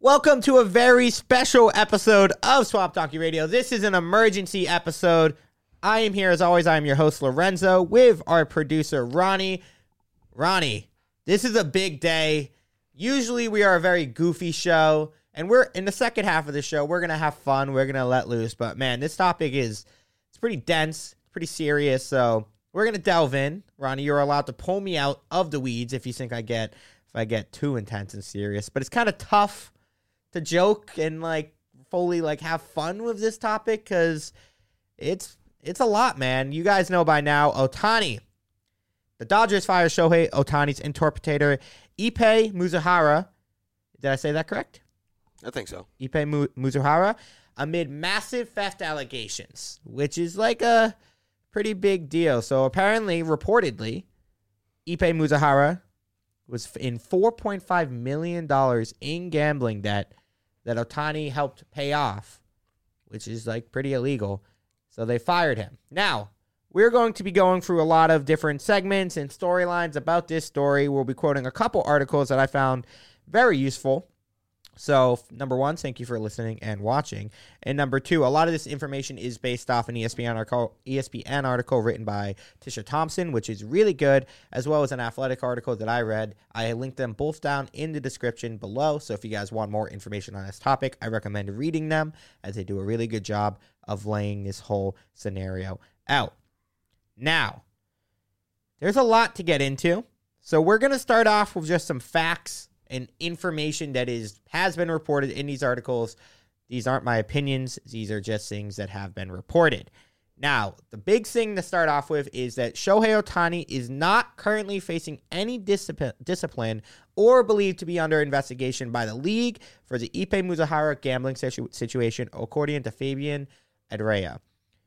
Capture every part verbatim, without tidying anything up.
Welcome to a very special episode of Swamp Donkey Radio. This is an emergency episode. I am here, as always, I am your host, Lorenzo, with our producer, Ronnie. Ronnie, this is a big day. Usually we are a very goofy show, and we're in the second half of the show, we're going to have fun, we're going to let loose, but man, this topic is it's pretty dense, pretty serious, so we're going to delve in. Ronnie, you're allowed to pull me out of the weeds if you think I get, if I get too intense and serious, but it's kind of tough to joke and like fully like have fun with this topic because it's it's a lot, man. You guys know by now, Ohtani. The Dodgers fire Shohei Ohtani's interpreter, Ippei Mizuhara. Did I say that correct? I think so. Ippei Mu- Mizuhara, amid massive theft allegations, which is like a pretty big deal. So apparently, reportedly, Ippei Mizuhara was in four point five million dollars in gambling debt that Ohtani helped pay off, which is like pretty illegal. So they fired him. Now, we're going to be going through a lot of different segments and storylines about this story. We'll be quoting a couple articles that I found very useful. So, number one, thank you for listening and watching. And number two, a lot of this information is based off an E S P N article, E S P N article written by Tisha Thompson, which is really good, as well as an Athletic article that I read. I linked them both down in the description below. So if you guys want more information on this topic, I recommend reading them, as they do a really good job of laying this whole scenario out. Now, there's a lot to get into. So we're going to start off with just some facts and information that is has been reported in these articles. These aren't my opinions. These are just things that have been reported. Now, the big thing to start off with is that Shohei Ohtani is not currently facing any discipline, discipline or believed to be under investigation by the league for the Ippei Mizuhara gambling situ- situation, according to Fabian Ardea.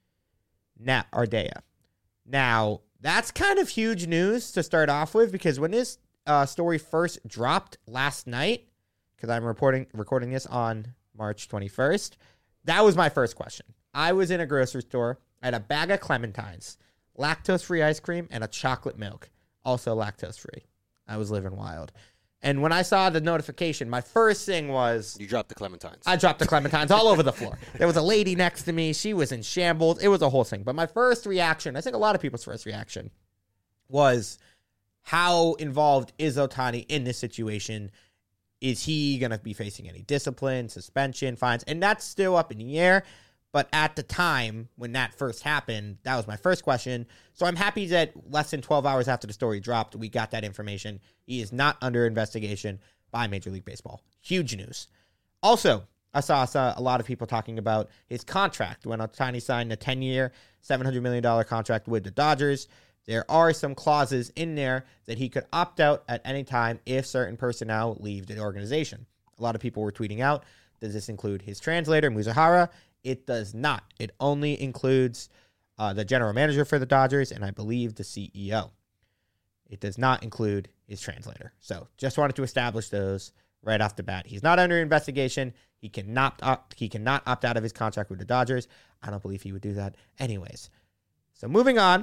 Now, Ardea. Now, that's kind of huge news to start off with, because when this Uh, story first dropped last night, because I'm reporting recording this on March twenty-first. That was my first question. I was in a grocery store. I had a bag of Clementines, lactose-free ice cream, and a chocolate milk, also lactose-free. I was living wild. And when I saw the notification, my first thing was... You dropped the Clementines. I dropped the Clementines all over the floor. There was a lady next to me. She was in shambles. It was a whole thing. But my first reaction, I think a lot of people's first reaction, was... how involved is Ohtani in this situation? Is he going to be facing any discipline, suspension, fines? And that's still up in the air. But at the time when that first happened, that was my first question. So I'm happy that less than twelve hours after the story dropped, we got that information. He is not under investigation by Major League Baseball. Huge news. Also, I saw, saw a lot of people talking about his contract when Ohtani signed a ten-year, seven hundred million dollars contract with the Dodgers. There are some clauses in there that he could opt out at any time if certain personnel leave the organization. A lot of people were tweeting out, does this include his translator, Mizuhara? It does not. It only includes uh, the general manager for the Dodgers and I believe the C E O. It does not include his translator. So just wanted to establish those right off the bat. He's not under investigation. He cannot opt, he cannot opt out of his contract with the Dodgers. I don't believe he would do that anyways. So moving on.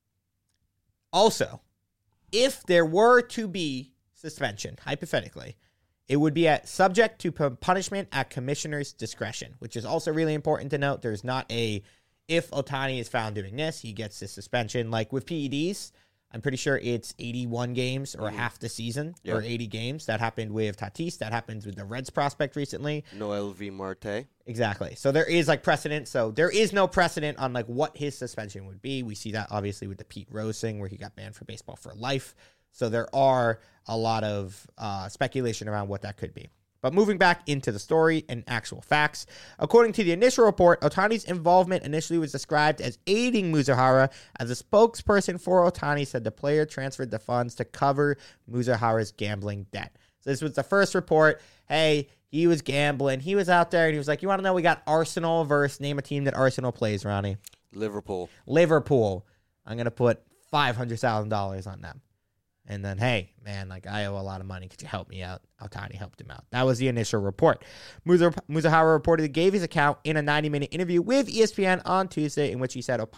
Also, if there were to be suspension, hypothetically, it would be at subject to p- punishment at commissioner's discretion, which is also really important to note. There's not a, if Ohtani is found doing this, he gets this suspension. Like with P E Ds, I'm pretty sure it's eighty-one games or mm-hmm. half the season yep. or eighty games. That happened with Tatis. That happened with the Reds prospect recently. Noel V. Marte. Exactly. So there is like precedent. So there is no precedent on like what his suspension would be. We see that obviously with the Pete Rose thing where he got banned from baseball for life. So there are a lot of uh, speculation around what that could be. But moving back into the story and actual facts, according to the initial report, Ohtani's involvement initially was described as aiding Mizuhara, as a spokesperson for Ohtani said the player transferred the funds to cover Mizuhara's gambling debt. So this was the first report. Hey, he was gambling. He was out there, and he was like, you want to know we got Arsenal versus name a team that Arsenal plays, Ronnie? Liverpool. Liverpool. I'm going to put five hundred thousand dollars on them. And then, hey, man, like, I owe a lot of money. Could you help me out? Ohtani helped him out. That was the initial report. Mizuhara reportedly gave his account in a ninety-minute interview with E S P N on Tuesday, in which he said Ohtani,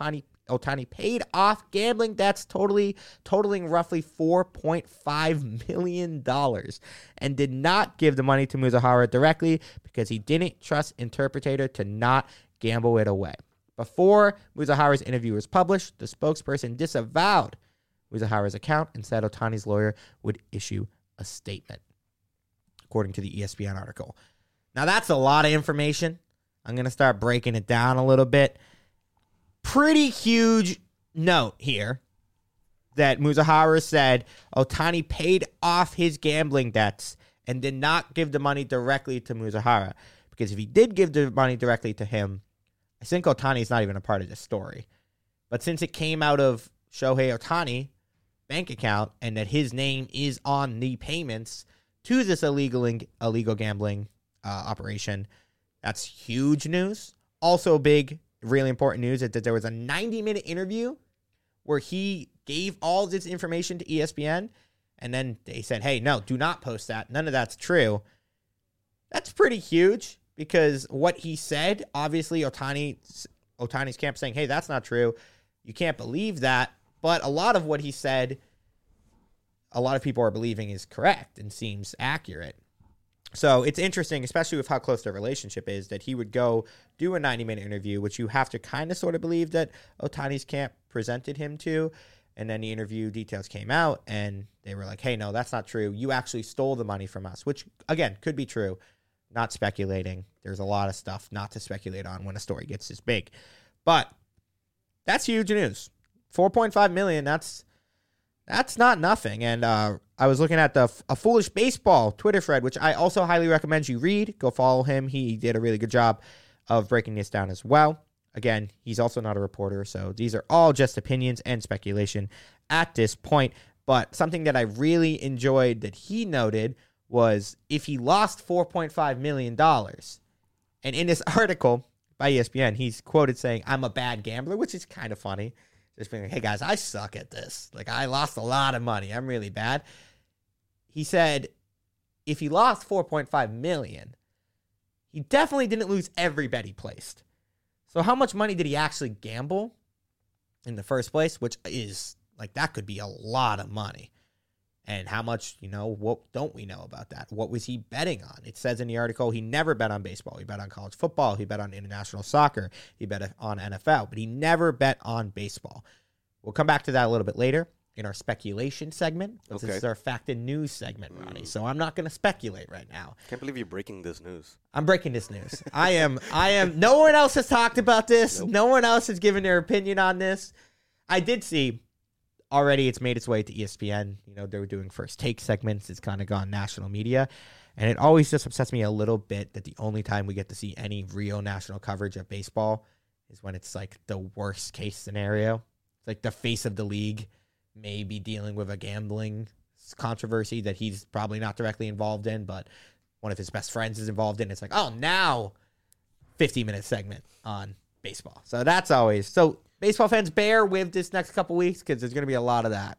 Ohtani paid off gambling debts totally totaling roughly four point five million dollars and did not give the money to Muzahara directly because he didn't trust Interpretator to not gamble it away. Before Muzahara's interview was published, the spokesperson disavowed Muzahara's account and said Ohtani's lawyer would issue a statement, according to the E S P N article. Now, that's a lot of information. I'm going to start breaking it down a little bit. Pretty huge note here that Muzahara said Ohtani paid off his gambling debts and did not give the money directly to Muzahara. Because if he did give the money directly to him, I think Ohtani is not even a part of this story. But since it came out of Shohei Ohtani bank account and that his name is on the payments to this illegal illegal gambling uh, operation, that's huge news. Also big, really important news is that there was a ninety-minute interview where he gave all this information to E S P N, and then they said, hey, no, do not post that. None of that's true. That's pretty huge because what he said, obviously Ohtani, Ohtani's camp saying, hey, that's not true. You can't believe that. But a lot of what he said, a lot of people are believing is correct and seems accurate. So it's interesting, especially with how close their relationship is, that he would go do a ninety-minute interview, which you have to kind of sort of believe that Ohtani's camp presented him to. And then the interview details came out, and they were like, hey, no, that's not true. You actually stole the money from us, which, again, could be true. Not speculating. There's a lot of stuff not to speculate on when a story gets this big. But that's huge news. four point five million dollars, that's that's not nothing. And uh, I was looking at the A Foolish Baseball Twitter thread, which I also highly recommend you read. Go follow him. He did a really good job of breaking this down as well. Again, he's also not a reporter, so these are all just opinions and speculation at this point. But something that I really enjoyed that he noted was if he lost four point five million dollars, and in this article by E S P N, he's quoted saying, I'm a bad gambler, which is kind of funny. Just being like, hey, guys, I suck at this. Like, I lost a lot of money. I'm really bad. He said if he lost four point five million dollars, he definitely didn't lose every bet he placed. So how much money did he actually gamble in the first place, which is, like, that could be a lot of money. And how much, you know, what don't we know about that? What was he betting on? It says in the article he never bet on baseball. He bet on college football. He bet on international soccer. He bet on N F L. But he never bet on baseball. We'll come back to that a little bit later in our speculation segment. Okay. This is our fact and news segment, Ronnie. Mm. So I'm not going to speculate right now. Can't believe you're breaking this news. I'm breaking this news. I am. I am. No one else has talked about this. Nope. No one else has given their opinion on this. I did see... Already, it's made its way to E S P N. You know, they were doing first take segments. It's kind of gone national media. And it always just upsets me a little bit that the only time we get to see any real national coverage of baseball is when it's like the worst case scenario. It's like the face of the league may be dealing with a gambling controversy that he's probably not directly involved in, but one of his best friends is involved in. It's like, oh, now fifty-minute segment on baseball. So that's always... so. Baseball fans, bear with this next couple weeks because there's going to be a lot of that.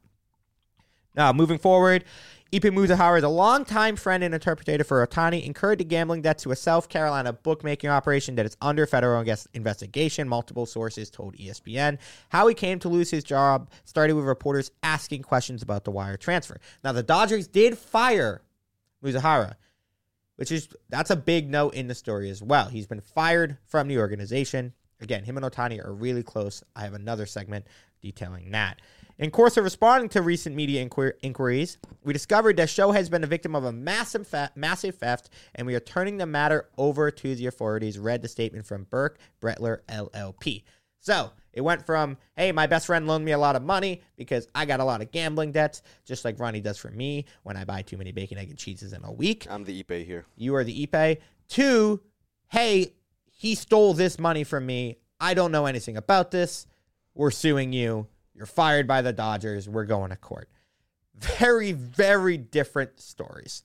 Now, moving forward, Ippei Muzahara is a longtime friend and interpreter for Ohtani, incurred the gambling debt to a South Carolina bookmaking operation that is under federal investigation, multiple sources told E S P N. How he came to lose his job started with reporters asking questions about the wire transfer. Now, the Dodgers did fire Muzahara, which is, that's a big note in the story as well. He's been fired from the organization. Again, him and Ohtani are really close. I have another segment detailing that. In course of responding to recent media inquir- inquiries, we discovered that Shohei has been a victim of a massive fa- massive theft, and we are turning the matter over to the authorities, read the statement from Burke Brettler, L L P. So, it went from, hey, my best friend loaned me a lot of money because I got a lot of gambling debts, just like Ronnie does for me when I buy too many bacon, egg, and cheeses in a week. I'm the Ippei here. You are the Ippei. To, hey, he stole this money from me. I don't know anything about this. We're suing you. You're fired by the Dodgers. We're going to court. Very, very different stories.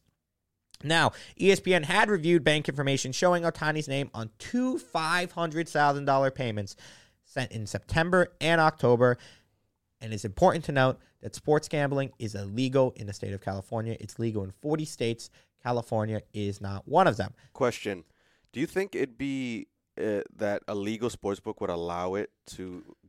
Now, E S P N had reviewed bank information showing Ohtani's name on two five hundred thousand dollars payments sent in September and October. And it's important to note that sports gambling is illegal in the state of California. It's legal in forty states. California is not one of them. Question. Do you think it'd be uh, that a legal sports book would allow it to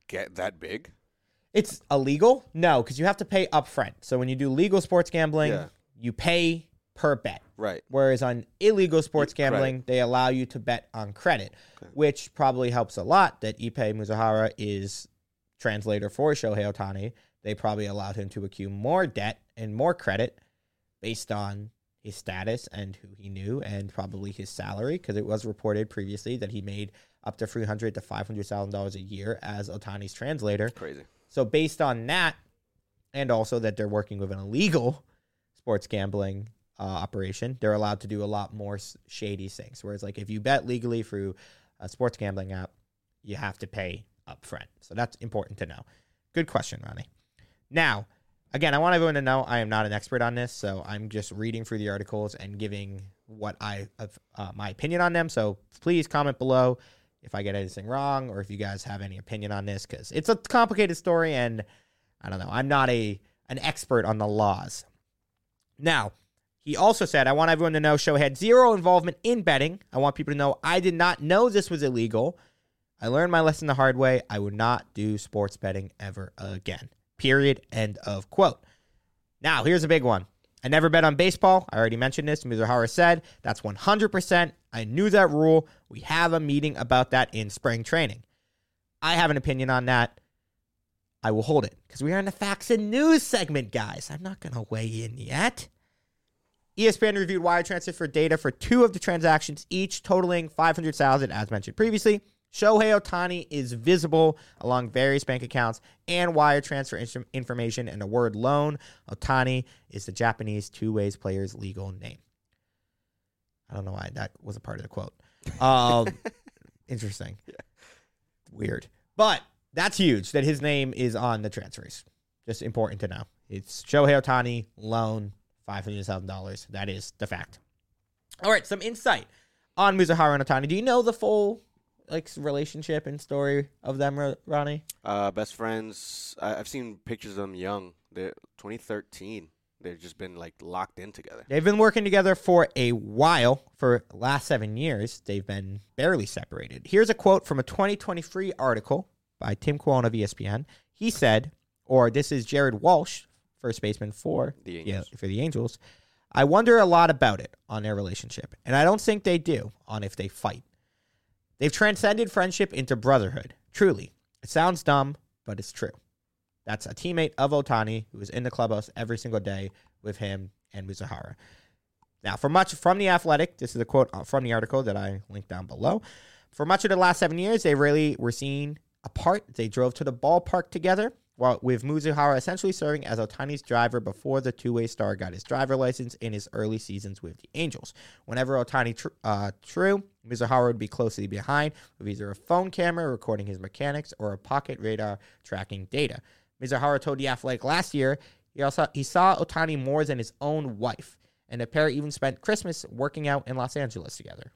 get that big? It's illegal? No, because you have to pay upfront. So when you do legal sports gambling, Yeah. you pay per bet. Right. Whereas on illegal sports Credit. gambling, they allow you to bet on credit, Okay. which probably helps a lot that Ippei Muzahara is translator for Shohei Ohtani. They probably allowed him to accrue more debt and more credit based on his status and who he knew and probably his salary, because it was reported previously that he made up to three hundred thousand to five hundred thousand dollars a year as Ohtani's translator. Crazy. So based on that, and also that they're working with an illegal sports gambling uh, operation, they're allowed to do a lot more shady things. Whereas, like, if you bet legally through a sports gambling app, you have to pay up front. So that's important to know. Good question, Ronnie. Now, again, I want everyone to know I am not an expert on this, so I'm just reading through the articles and giving what I uh, my opinion on them. So please comment below if I get anything wrong or if you guys have any opinion on this, because it's a complicated story, and I don't know. I'm not a an expert on the laws. Now, he also said, I want everyone to know Shohei had zero involvement in betting. I want people to know I did not know this was illegal. I learned my lesson the hard way. I would not do sports betting ever again. Period. End of quote. Now, here's a big one. I never bet on baseball. I already mentioned this. Muzahara said that's one hundred percent. I knew that rule. We have a meeting about that in spring training. I have an opinion on that. I will hold it because we are in the facts and news segment, guys. I'm not going to weigh in yet. E S P N reviewed wire transfers for data for two of the transactions, each totaling five hundred thousand dollars, as mentioned previously. Shohei Ohtani is visible along various bank accounts and wire transfer in- information, and the word loan, Ohtani, is the Japanese two-ways player's legal name. I don't know why that was a part of the quote. Um, interesting. Yeah. Weird. But that's huge that his name is on the transfers. Just important to know. It's Shohei Ohtani, loan, five hundred thousand dollars. That is the fact. All right, some insight on Muzahara and Ohtani. Do you know the full like relationship and story of them, Ronnie? Uh, best friends. I, I've seen pictures of them young. They're twenty thirteen. They've just been like locked in together. They've been working together for a while. For the last seven years, they've been barely separated. Here's a quote from a twenty twenty-three article by Tim Quone of E S P N. He said, or this is Jared Walsh, first baseman for The Angels. Yeah, for the Angels. I wonder a lot about it on their relationship, and I don't think they do on if they fight. They've transcended friendship into brotherhood. Truly. It sounds dumb, but it's true. That's a teammate of Ohtani who is in the clubhouse every single day with him and Muzahara. Now, for much from The Athletic, this is a quote from the article that I linked down below. For much of the last seven years, they really were seen apart. They drove to the ballpark together, while with Muzahara essentially serving as Ohtani's driver before the two-way star got his driver license in his early seasons with the Angels. Whenever Ohtani tr- uh, threw, Muzahara would be closely behind with either a phone camera recording his mechanics or a pocket radar tracking data. Muzahara told The Athletic last year he also he saw Ohtani more than his own wife, and the pair even spent Christmas working out in Los Angeles together.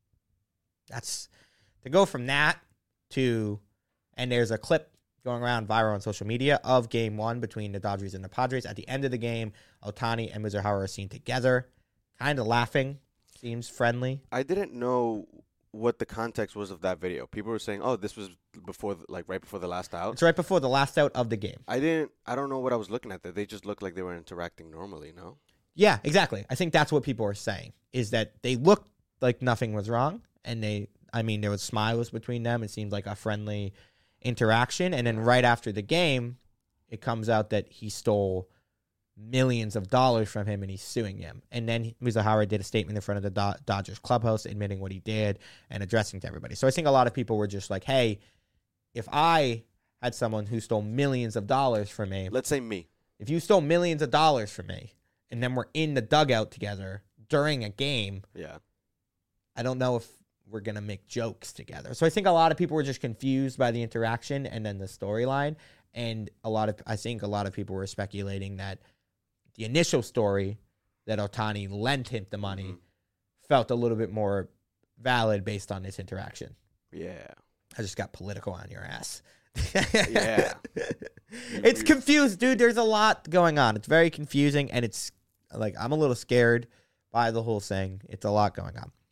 That's to go from that to, and there's a clip going around viral on social media of game one between the Dodgers and the Padres. At the end of the game, Ohtani and Muzahara are seen together, kind of laughing, seems friendly. I didn't know what the context was of that video. People were saying, "Oh, this was before, the, like right before the last out." It's right before the last out of the game. I didn't. I don't know what I was looking at. That they just looked like they were interacting normally. No. Yeah, exactly. I think that's what people are saying, is that they looked like nothing was wrong, and they, I mean, there was smiles between them. It seemed like a friendly interaction, and then right after the game, it comes out that he stole millions of dollars from him and he's suing him. And then Muzahara did a statement in front of the Do- Dodgers clubhouse admitting what he did and addressing to everybody. So I think a lot of people were just like, hey, if I had someone who stole millions of dollars from me, Let's say me. if you stole millions of dollars from me and then we're in the dugout together during a game, Yeah. I don't know if we're going to make jokes together. So I think a lot of people were just confused by the interaction and then the storyline. And a lot of, I think a lot of people were speculating that the initial story that Ohtani lent him the money Mhm. felt a little bit more valid based on this interaction. Yeah. I just got political on your ass. Yeah. It's confused, dude. There's a lot going on. It's very confusing, and it's like I'm a little scared by the whole thing. It's a lot going on.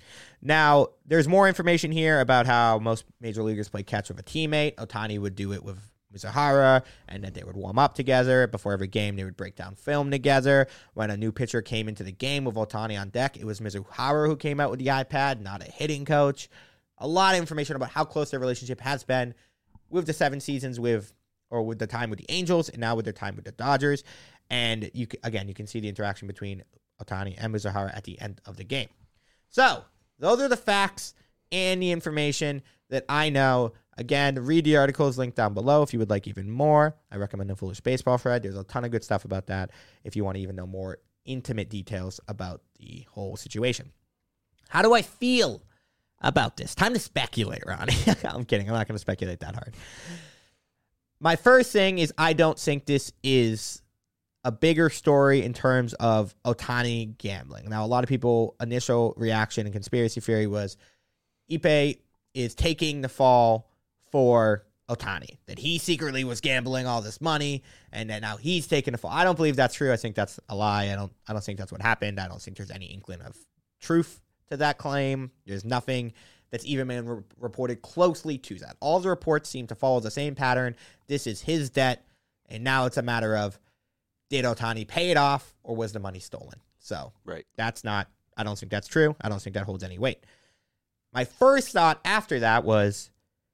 Now, there's more information here about how most major leaguers play catch with a teammate. Ohtani would do it with Mizuhara, and that they would warm up together. Before every game, they would break down film together. When a new pitcher came into the game with Ohtani on deck, it was Mizuhara who came out with the iPad, not a hitting coach. A lot of information about how close their relationship has been with the seven seasons with, or with the time with the Angels, and now with their time with the Dodgers. And you again, you can see the interaction between Ohtani and Mizuhara at the end of the game. So, those are the facts and the information that I know. Again, read the articles linked down below if you would like even more. I recommend the Foolish Baseball thread. There's a ton of good stuff about that if you want to even know more intimate details about the whole situation. How do I feel about this? Time to speculate, Ronnie. I'm kidding. I'm not going to speculate that hard. My first thing is I don't think this is a bigger story in terms of Ohtani gambling. Now, a lot of people, initial reaction and conspiracy theory was Ippei is taking the fall for Ohtani, that he secretly was gambling all this money and that now he's taking the fall. I don't believe that's true. I think that's a lie. I don't I don't think that's what happened. I don't think there's any inkling of truth to that claim. There's nothing that's even been re- reported closely to that. All the reports seem to follow the same pattern. This is his debt, and now it's a matter of, did Ohtani pay it off or was the money stolen? So right. That's not, I don't think that's true. I don't think that holds any weight. My first thought after that was,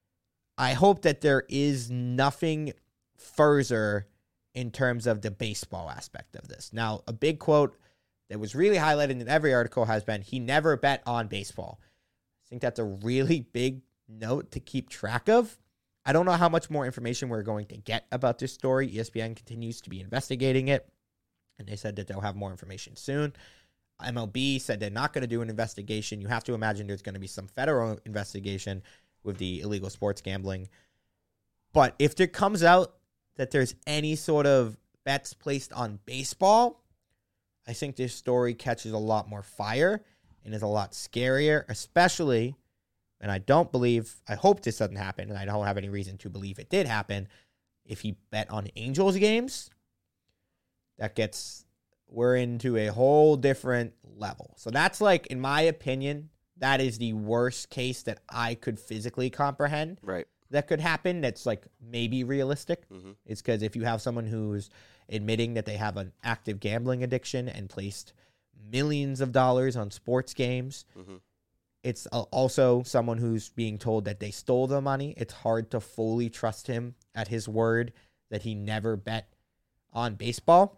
I hope that there is nothing further in terms of the baseball aspect of this. Now, a big quote that was really highlighted in every article has been, he never bet on baseball. I think that's a really big note to keep track of. I don't know how much more information we're going to get about this story. E S P N continues to be investigating it, and they said that they'll have more information soon. M L B said they're not going to do an investigation. You have to imagine there's going to be some federal investigation with the illegal sports gambling. But if there comes out that there's any sort of bets placed on baseball, I think this story catches a lot more fire and is a lot scarier, especially, and I don't believe, I hope this doesn't happen, and I don't have any reason to believe it did happen, if he bet on Angels games, that gets, we're into a whole different level. So that's like, in my opinion, that is the worst case that I could physically comprehend. Right. That could happen. That's like maybe realistic. Mm-hmm. It's because if you have someone who's admitting that they have an active gambling addiction and placed millions of dollars on sports games, mm-hmm. it's also someone who's being told that they stole the money. It's hard to fully trust him at his word that he never bet on baseball.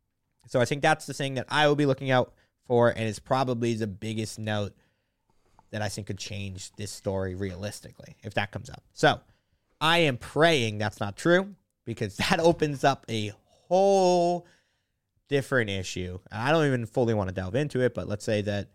So I think that's the thing that I will be looking out for, and it's probably the biggest note that I think could change this story realistically, if that comes up. So I am praying that's not true, because that opens up a whole different issue. And I don't even fully want to delve into it, but let's say that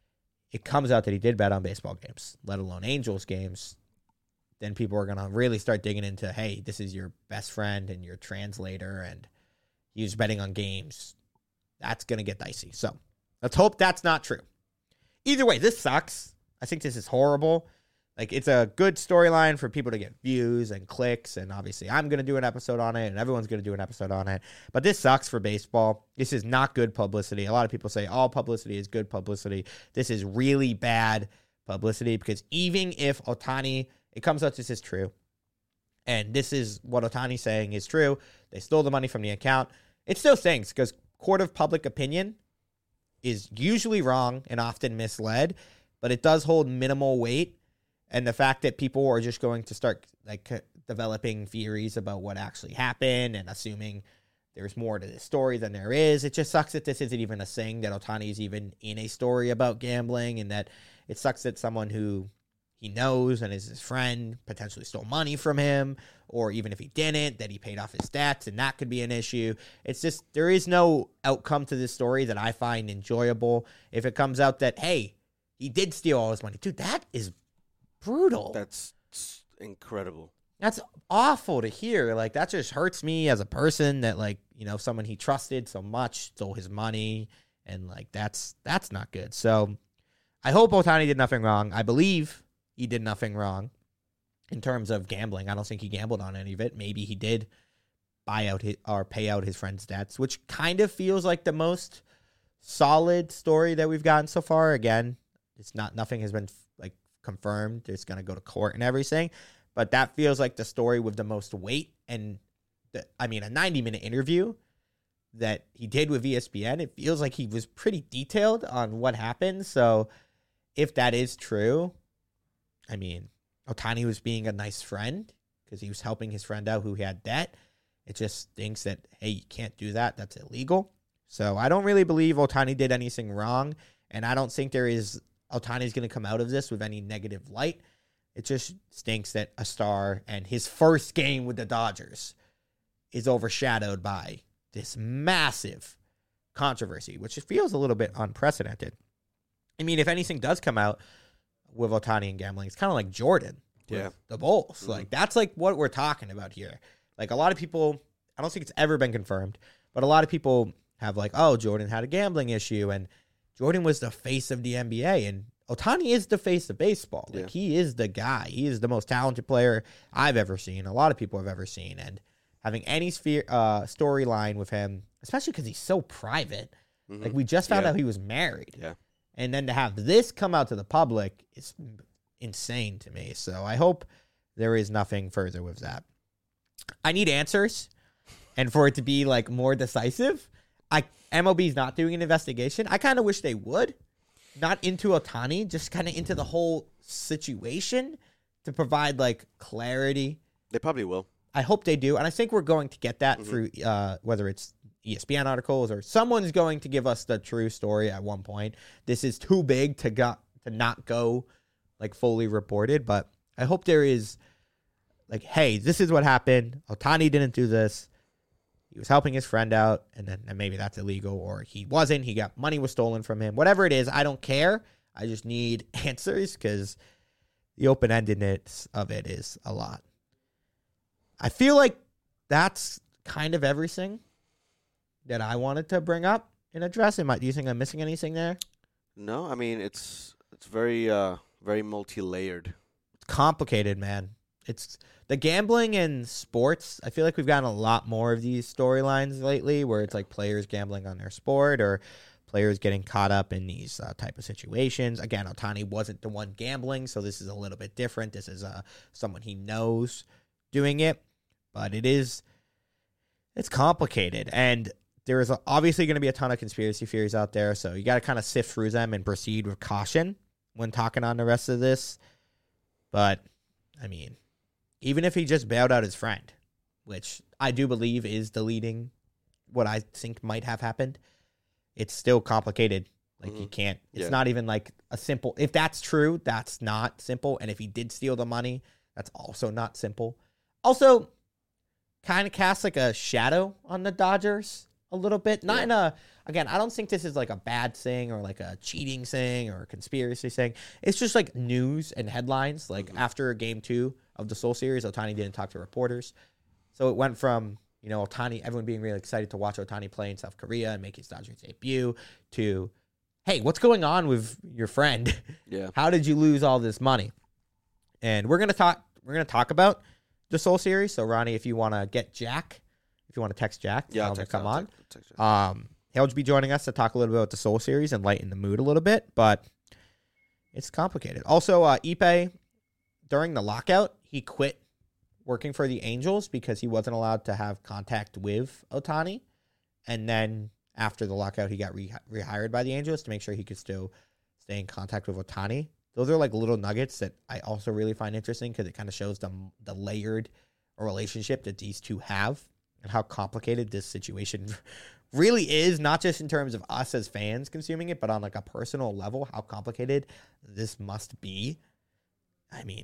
it comes out that he did bet on baseball games, let alone Angels games. Then people are going to really start digging into, hey, this is your best friend and your translator, and he was betting on games. That's going to get dicey. So let's hope that's not true. Either way, this sucks. I think this is horrible. Like, it's a good storyline for people to get views and clicks, and obviously I'm going to do an episode on it, and everyone's going to do an episode on it. But this sucks for baseball. This is not good publicity. A lot of people say all publicity is good publicity. This is really bad publicity, because even if Ohtani, it comes out this is true, and this is what Ohtani's saying is true, they stole the money from the account, it still stinks, because court of public opinion is usually wrong and often misled, but it does hold minimal weight. And the fact that people are just going to start like developing theories about what actually happened and assuming there's more to this story than there is, it just sucks that this isn't even a thing, that Ohtani is even in a story about gambling, and that it sucks that someone who he knows and is his friend potentially stole money from him, or even if he didn't, that he paid off his debts, and that could be an issue. It's just, there is no outcome to this story that I find enjoyable. If it comes out that, hey, he did steal all his money, dude, that is brutal. That's incredible. That's awful to hear. Like, that just hurts me as a person, that, like, you know, someone he trusted so much stole his money, and like, that's that's not good. So I hope Ohtani did nothing wrong. I believe he did nothing wrong in terms of gambling. I don't think he gambled on any of it. Maybe he did buy out his, or pay out his friend's debts, which kind of feels like the most solid story that we've gotten so far. Again, It's not nothing has been like confirmed. It's going to go to court and everything, but that feels like the story with the most weight. And the, I mean, a ninety minute interview that he did with E S P N, it feels like he was pretty detailed on what happened. So if that is true, I mean, Ohtani was being a nice friend because he was helping his friend out who had debt. It just thinks that, hey, you can't do that. That's illegal. So I don't really believe Ohtani did anything wrong. And I don't think there is Ohtani's going to come out of this with any negative light. It just stinks that a star and his first game with the Dodgers is overshadowed by this massive controversy, which feels a little bit unprecedented. I mean, if anything does come out with Ohtani and gambling, it's kind of like Jordan with yeah. the Bulls. Mm-hmm. Like, that's like what we're talking about here. Like, a lot of people, I don't think it's ever been confirmed, but a lot of people have like, oh, Jordan had a gambling issue, and Jordan was the face of the N B A, and Ohtani is the face of baseball. Like, yeah. he is the guy. He is the most talented player I've ever seen, a lot of people have ever seen, and having any sphere, uh, storyline with him, especially because he's so private. Mm-hmm. Like, we just found yeah. out he was married. Yeah. And then to have this come out to the public is insane to me. So I hope there is nothing further with that. I need answers, and for it to be like more decisive. I M L B's not doing an investigation. I kind of wish they would, not into Ohtani, just kind of into the whole situation to provide like clarity. They probably will. I hope they do, and I think we're going to get that Mm-hmm. through uh, whether it's E S P N articles or someone's going to give us the true story at one point. This is too big to go, to not go like fully reported, but I hope there is like, hey, this is what happened. Ohtani didn't do this. He was helping his friend out, and then and maybe that's illegal, or he wasn't. He got money was stolen from him. Whatever it is, I don't care. I just need answers because the open-endedness of it is a lot. I feel like that's kind of everything that I wanted to bring up and address. Am I, do you think I'm missing anything there? No, I mean, it's it's very uh very multi-layered. It's complicated, man. It's the gambling in sports. I feel like we've gotten a lot more of these storylines lately where it's like players gambling on their sport or players getting caught up in these uh, type of situations. Again, Ohtani wasn't the one gambling, so this is a little bit different. This is uh, someone he knows doing it, but it is, it's complicated. And there is obviously going to be a ton of conspiracy theories out there, so you got to kind of sift through them and proceed with caution when talking on the rest of this. But, I mean, even if he just bailed out his friend, which I do believe is deleting what I think might have happened, it's still complicated. Like, Mm-hmm. you can't, it's Yeah. not even like a simple, if that's true, that's not simple. And if he did steal the money, that's also not simple. Also, kind of casts like a shadow on the Dodgers a little bit. Not Yeah. in a, again, I don't think this is like a bad thing or like a cheating thing or a conspiracy thing. It's just like news and headlines. Like Mm-hmm. after game two of the Soul Series, Ohtani didn't talk to reporters. So it went from, you know, Ohtani, everyone being really excited to watch Ohtani play in South Korea and make his Dodgers debut to, hey, what's going on with your friend? Yeah. How did you lose all this money? And we're gonna talk. We're gonna talk about the Soul Series. So Ronnie, if you want to get Jack, if you want to text Jack, Yeah, tell I'll him to text- come I'll on. text- text you. Um, he'll be joining us to talk a little bit about the Soul Series and lighten the mood a little bit, but it's complicated. Also, uh, Ippei, during the lockout, he quit working for the Angels because he wasn't allowed to have contact with Ohtani. And then after the lockout, he got re- rehired by the Angels to make sure he could still stay in contact with Ohtani. Those are like little nuggets that I also really find interesting because it kind of shows the, the layered relationship that these two have and how complicated this situation really is, not just in terms of us as fans consuming it, but on like a personal level, how complicated this must be. I mean,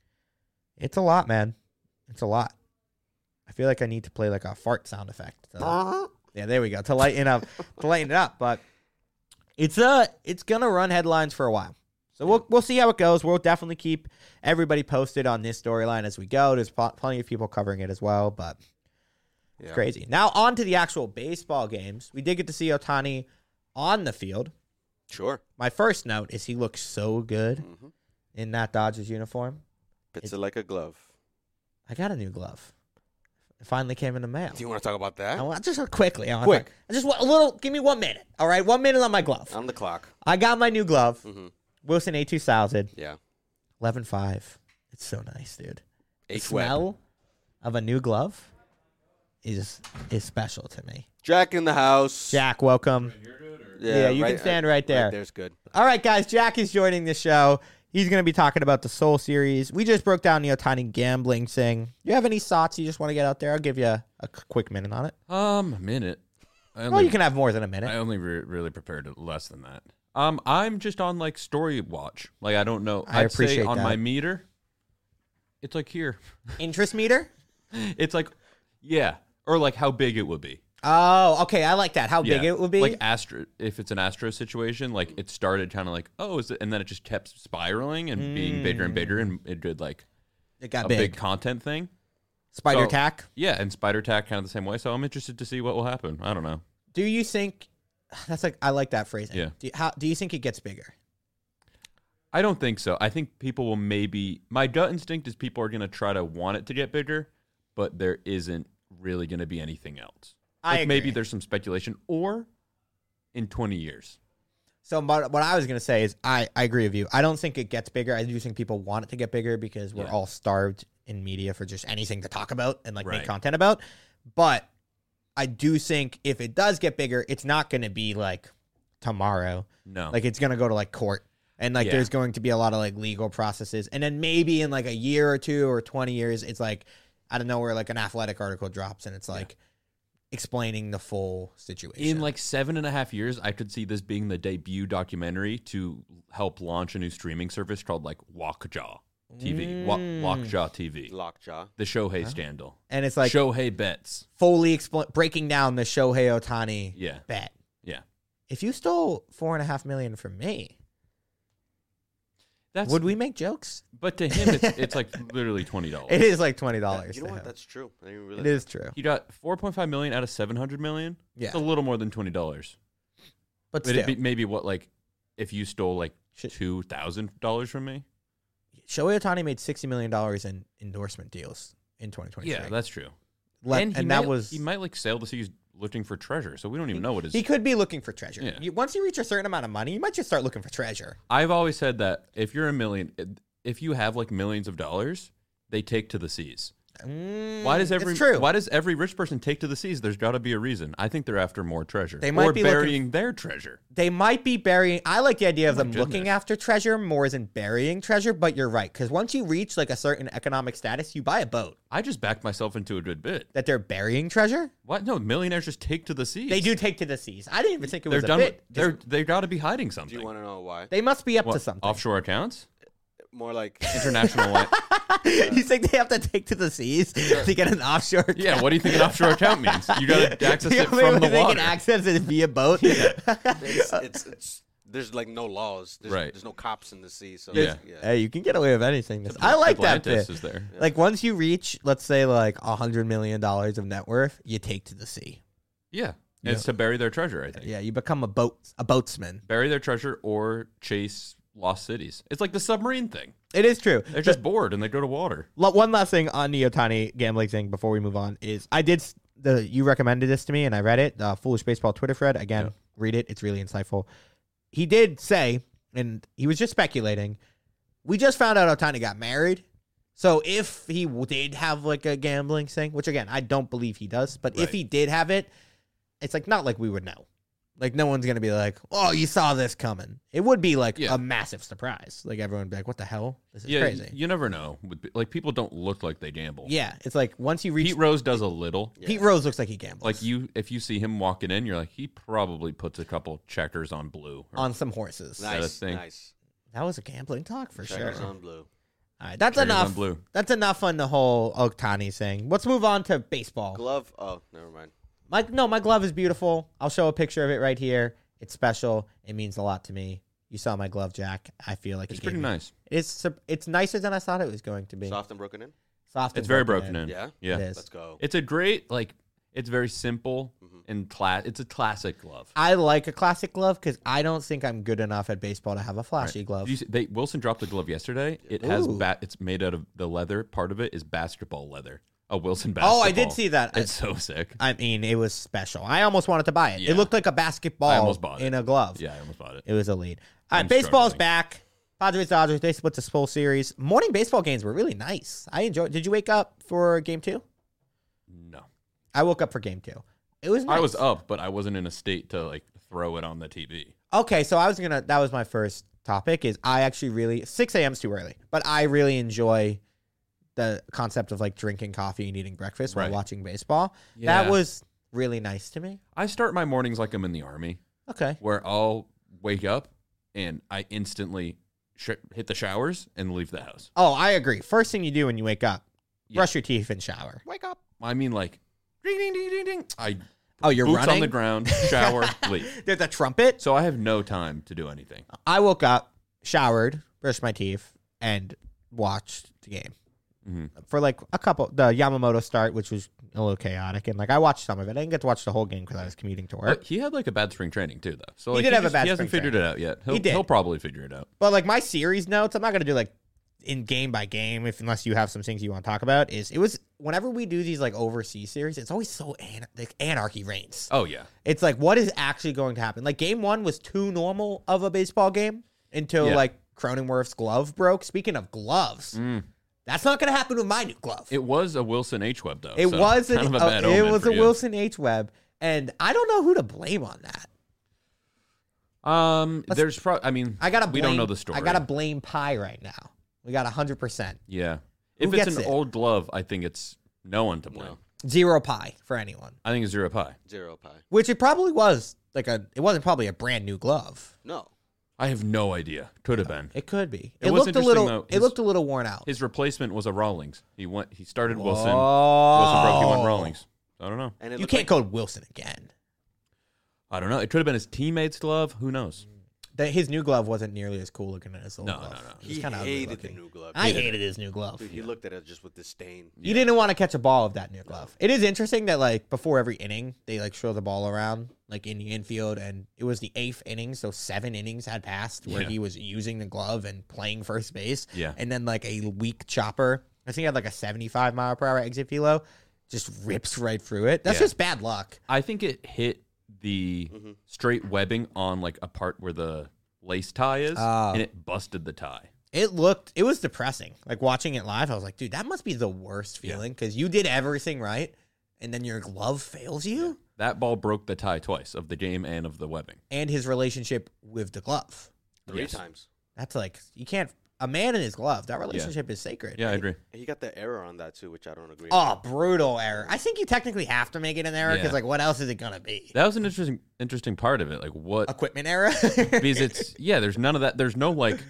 it's a lot, man. It's a lot. I feel like I need to play like a fart sound effect. So, yeah, there we go. To lighten up, to lighten it up. But it's uh it's gonna run headlines for a while. So we'll we'll see how it goes. We'll definitely keep everybody posted on this storyline as we go. There's pl- plenty of people covering it as well, but it's Yeah. crazy. Now on to the actual baseball games. We did get to see Ohtani on the field. Sure. My first note is he looks so good Mm-hmm. in that Dodgers uniform. Fits it like a glove. I got a new glove. It finally came in the mail. Do you want to talk about that? I want, just quickly. I want Quick. to- I just want a little. Give me one minute. All right, one minute on my glove. On the clock. I got my new glove. Mm-hmm. Wilson A two Salad, Yeah. eleven five. It's so nice, dude. The H smell of a new glove is is special to me. Jack in the house. Jack, welcome. Yeah, you can stand right there. Right there's good. All right, guys. Jack is joining the show. He's going to be talking about the Soul series. We just broke down the Ohtani gambling thing. You have any thoughts you just want to get out there? I'll give you a, a quick minute on it. Um, a minute. I only, Well, you can have more than a minute. I only re- really prepared less than that. Um, I'm just on like story watch. Like I don't know. I I'd say appreciate on that. my meter, it's like here. Interest meter? It's like, yeah, or like how big it would be. Oh, okay. I like that. How big Yeah. it would be? Like Astro, if it's an Astro situation, like it started kind of like, oh, is it? And then it just kept spiraling and being bigger and bigger, and it did like it got a big. big content thing. Spider So- tack. Yeah, and Spider Tack kind of the same way. So I'm interested to see what will happen. I don't know. Do you think that's like I like that phrasing. Yeah. Do you, how do you think it gets bigger? I don't think so. I think people will maybe. My gut instinct is people are going to try to want it to get bigger, but there isn't really going to be anything else. I Like maybe agree. there's some speculation, or in twenty years. So what what I was gonna say is I, I agree with you. I don't think it gets bigger. I do think people want it to get bigger because we're Yeah. all starved in media for just anything to talk about and like make Right. content about. But I do think if it does get bigger, it's not gonna be like tomorrow. No, Like it's gonna go to like court. And like Yeah. there's going to be a lot of like legal processes. And then maybe in like a year or two or twenty years, it's like I don't know where like an athletic article drops and it's like explaining the full situation. in like seven and a half years, I could see this being the debut documentary to help launch a new streaming service called like Walkjaw T V. Wa- Mm. Walkjaw T V. Lockjaw. The Shohei scandal. and it's like Shohei bets. fully expl- breaking down the Shohei Ohtani Yeah. bet. Yeah. If you stole four and a half million from me, That's would we make jokes? But to him, it's, it's like literally twenty dollars. It is like twenty dollars. You know what? That's true. I didn't really it is true, He got four point five million out of seven hundred million. Yeah. It's a little more than twenty dollars. but But still, it'd be maybe what, like, if you stole like Should- two thousand dollars from me? Shohei Ohtani made sixty million dollars in endorsement deals in twenty twenty-three. Yeah, that's true. Le- and and, he that might, was he might like sail the seas looking for treasure, so we don't even know what his. he could be looking for treasure. Yeah. You, once you reach a certain amount of money, you might just start looking for treasure. I've always said that if you're a million, if you have like millions of dollars, they take to the seas. Mm, Why does every it's true? Why does every rich person take to the seas? There's got to be a reason. I think they're after more treasure. They might or be looking- burying their treasure. They might be burying. I like the idea of Oh my them looking goodness. after treasure more than burying treasure. But you're right, because once you reach like a certain economic status, you buy a boat. I just backed myself into a good bit. That they're burying treasure. What? No, millionaires just take to the seas. They do take to the seas. I didn't even think it They're was a done. bit. With, they're they got to be hiding Do something. you want to know why? They must be up What, to something. offshore accounts, More like international. line. You think they have to take to the seas to get an offshore account? Yeah, what do you think an offshore account means? You got to access The it only from way the they water. can access it via boat. it's, it's, it's there's like no laws. There's, Right. There's no cops in the sea. So Yeah. yeah. Hey, you can get away with anything. This- I like that Atlantis bit. is there. Like once you reach, let's say, like a hundred million dollars of net worth, you take to the sea. Yeah, it's to bury their treasure. I think. Yeah, you become a boat a boatsman. Bury their treasure or chase lost cities. It's like the submarine thing. It is true. They're just bored and they go to water. Lo- One last thing on the Ohtani gambling thing before we move on is I did s- the you recommended this to me and I read it. The Foolish Baseball Twitter thread again. Yeah. Read it. It's really insightful. He did say, and he was just speculating. We just found out Ohtani got married. So if he w- did have like a gambling thing, which again I don't believe he does, but if Right. he did have it, it's like not like we would know. Like no one's gonna be like, "Oh, you saw this coming." It would be like Yeah. a massive surprise. Like everyone would be like, "What the hell? This is Yeah, crazy." you never know. With- Like people don't look like they gamble. Yeah, it's like once you reach Pete Rose does a little. Pete Rose looks like he gambles. Like you, if you see him walking in, you're like, he probably puts a couple checkers on blue. or- on some horses. that a Nice, thing? nice. That was a gambling talk for Checkers sure. on blue. All right, that's Checkers on enough. blue. That's enough on the whole Ohtani thing. Let's move on to baseball. Glove. Oh, never mind. My no, my glove is beautiful. I'll show a picture of it right here. It's special. It means a lot to me. You saw my glove, Jack. I feel like It's it gave pretty me- nice. It's sur- it's nicer than I thought it was going to be. Soft and broken in. Soft. It's and very broken in. Yeah? Yeah. It is. Let's go. It's a great, like, it's very simple Mhm. and class. It's a classic glove. I like a classic glove because I don't think I'm good enough at baseball to have a flashy glove. Did you see, they, Wilson dropped the glove yesterday. It has Ooh. bat. It's made out of the leather. Part of it is basketball leather. A Wilson basketball. Oh, I did see that. It's so sick. I mean, it was special. I almost wanted to buy it. Yeah. It looked like a basketball I almost bought it. in a glove. Yeah, I almost bought it. It was elite. All right, I'm baseball's struggling. back. Padres Dodgers. They split the full series. Morning baseball games were really nice. I enjoyed. Did you wake up for game two? No. I woke up for game two. It was. Nice. I was up, but I wasn't in a state to like throw it on the T V. Okay, so I was gonna. That was my first topic. Is I actually really six a.m. is too early, but I really enjoy the concept of like drinking coffee and eating breakfast while Right. watching baseball. Yeah. That was really nice to me. I start my mornings like I'm in the Army, Okay. where I'll wake up and I instantly sh- hit the showers and leave the house. Oh, I agree. First thing you do when you wake up, Yeah. brush your teeth and shower. Wake up. I mean, like, ding, ding, ding, ding, ding. I Oh, you're boots running on the ground, shower, leave. There's a trumpet. So I have no time to do anything. I woke up, showered, brushed my teeth, and watched the game hmm for like a couple. The Yamamoto start, which was a little chaotic, and like I watched some of it. I didn't get to watch the whole game because I was commuting to work. But he had like a bad spring training too, though. So He like, did have a just- bad He hasn't spring figured it out yet. He'll, He did. He'll probably figure it out. But like my series notes, I'm not gonna do like in game by game if unless you have some things you want to talk about. Is it was whenever we do these like overseas series, it's always so an- like anarchy reigns. Oh yeah. It's like what is actually going to happen. Like game one was too normal of a baseball game until Yeah. like Cronenworth's glove broke. Speaking of gloves, Mm. that's not gonna happen with my new glove. It was a Wilson H Webb though. It so was kind an, of a uh, bad it omen was for a you. Wilson H Webb, and I don't know who to blame on that. Um, Let's- there's pro. I mean, I gotta. we Blame, don't know the story. I gotta blame Pie right now. We got hundred percent Yeah. Who If it's gets an it? old glove, I think it's no one to blame. No. zero pie for anyone. I think it's zero pie. Zero pie. Which it probably was like a. It wasn't probably a brand new glove. No. I have no idea. Could have been. It could be. It It, was looked a interesting, little. though, it his- looked a little worn out. His replacement was a Rawlings. He went. He started Wilson. Oh. Wilson broke. He went Rawlings. I don't know. And it You looked can't like, code Wilson again. I don't know. It could have been his teammate's glove. Who knows? That his new glove wasn't nearly as cool looking as his old No, glove. no, no. It was He kinda ugly hated the looking. new glove. I Hated hated his new glove. Dude, he looked at it just with disdain. You didn't want to catch a ball of that new glove. It is interesting that like before every inning they like show the ball around like in the infield, and it was the eighth inning, so seven innings had passed where Yeah. he was using the glove and playing first base. Yeah. And then like a weak chopper, I think he had like a seventy-five mile per hour exit velo, just rips right through it. That's Yeah. just bad luck. I think it hit the Mhm. straight webbing on like a part where the lace tie is, Oh. and it busted the tie. It looked, it was depressing. Like watching it live, I was like, dude, that must be the worst Yeah. feeling because you did everything right, and then your glove fails you, That ball broke the tie twice of the game and of the webbing. and his relationship with the glove. Three Yes. times. That's like you can't. A man and his glove. That relationship is sacred. Yeah, I agree. And he got the error on that too, which I don't agree Oh, brutal error. I think you technically have to make it an error because, Yeah. like, what else is it gonna be? That was an interesting, interesting part of it. Like what? Equipment error. Because it's yeah. There's none of that. There's no like,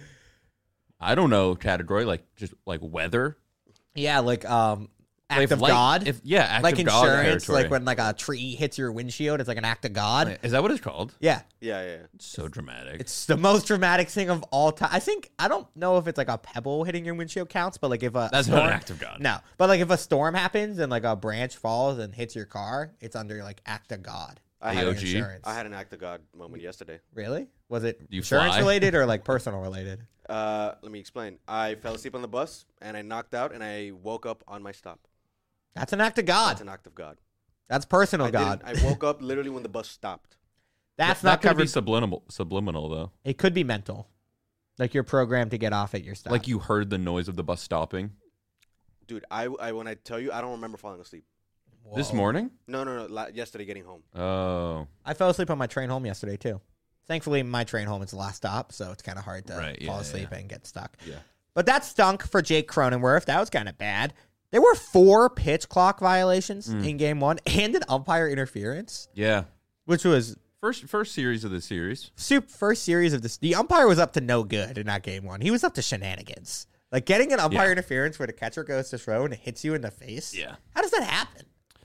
I don't know category like just like weather. yeah, like um, act If of light- God. If yeah, act like of God insurance, territory. like when like a tree hits your windshield, it's like an act of God. Is that what it's called? Yeah, Yeah, yeah. It's so dramatic. it's the most dramatic thing of all time. I think I don't know if it's like a pebble hitting your windshield counts, but like if a That's storm, not an act of God. No, but like if a storm happens and like a branch falls and hits your car, it's under like act of God. I The had, O an, G? Insurance. I had an act of God moment yesterday. Really? Was it You insurance fly? related or like personal related? Uh, let me explain. I fell asleep on the bus and I knocked out and I woke up on my stop. That's an act of God. That's an act of God. That's personal I God. didn't- I woke up literally when the bus stopped. That's that not could covered. be subliminal. Subliminal though. It could be mental. Like you're programmed to get off at your stop. Like you heard the noise of the bus stopping Dude, I, I when I tell you, I don't remember falling asleep. this Whoa. morning. No, no, no. La- yesterday getting home. Oh, I fell asleep on my train home yesterday too. Thankfully, my train home is the last stop, so it's kind of hard to Right, fall yeah, asleep yeah. and get stuck. yeah. But that stunk for Jake Cronenworth. That was kind of bad. There were four pitch clock violations Mm. in game one and an umpire interference, Yeah. which was First first series of the series. super first series of this. The umpire was up to no good in that game one. He was up to shenanigans. Like getting an umpire Yeah. interference where the catcher goes to throw and it hits you in the face. Yeah. How does that happen?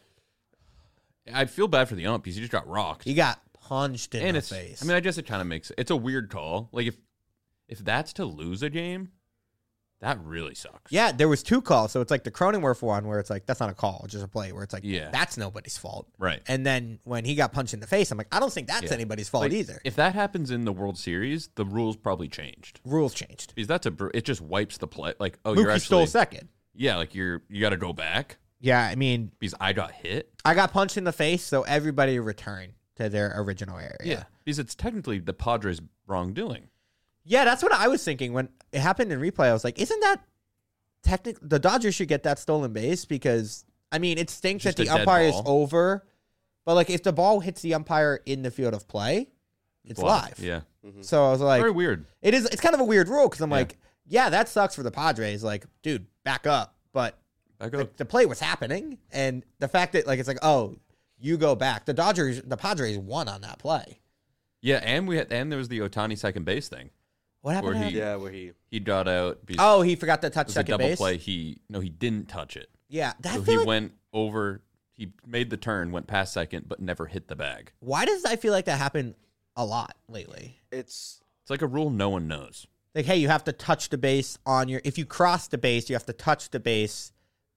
I feel bad for the ump because he just got rocked. He got punched in and the it's face. I mean, I guess it kind of makes it's a weird call. Like if if that's to lose a game, that really sucks. yeah, there was two calls. So it's like the Cronenworth one where it's like, that's not a call, it's just a play where it's like, Yeah. that's nobody's fault. Right. And then when he got punched in the face, I'm like, I don't think that's Yeah. anybody's fault Like, either. If that happens in the World Series, the rules probably changed Rules changed. because that's a br- it just wipes the play. Like oh, Mookie you're stole actually second. yeah, like you're you got to go back Yeah, I mean, because I got hit. I got punched in the face, so everybody returned to their original area. Yeah, because it's technically the Padres' wrongdoing. Yeah, that's what I was thinking when it happened in replay. I was like, isn't that technically the Dodgers should get that stolen base because I mean it stinks Just that a the dead umpire is ball. over, but like if the ball hits the umpire in the field of play, it's live. Yeah. So I was like, Very weird. it is. It's kind of a weird rule because I'm Yeah. like, yeah, that sucks for the Padres. Like, dude, back up. But Back the, up. the play was happening, and the fact that like it's like, oh, you go back. The Dodgers, the Padres won on that play. Yeah, and we had, and there was the Otani second base thing. What happened? Where to he- that? Yeah, where he He got out. Because Oh, he forgot to it touch was a second double base. play. He no, he didn't touch it. Yeah, that So I feel he like, went over. He made the turn, went past second, but never hit the bag. why does I feel like that happen a lot lately? it's It's like a rule no one knows. Like, hey, you have to touch the base on your. If you cross the base, you have to touch the base